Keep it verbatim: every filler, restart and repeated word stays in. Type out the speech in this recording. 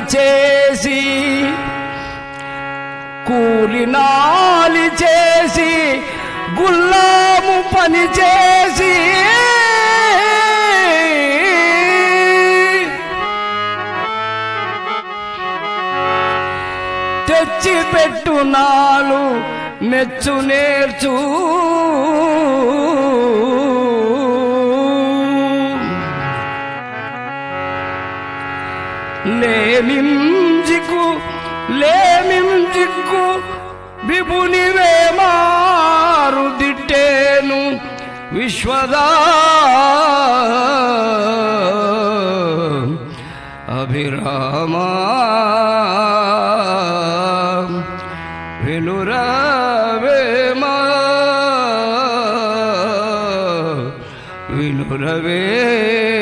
చేసి కూలినాలి చేసి గుల్లాము పని చేసి తెచ్చి పెట్టునాలు మెచ్చు నేర్చు లేమింజికు లేమింజికు విభునివే మారు దిట్టేను విశ్వదా అభిరామా వినురవేమా వినురవే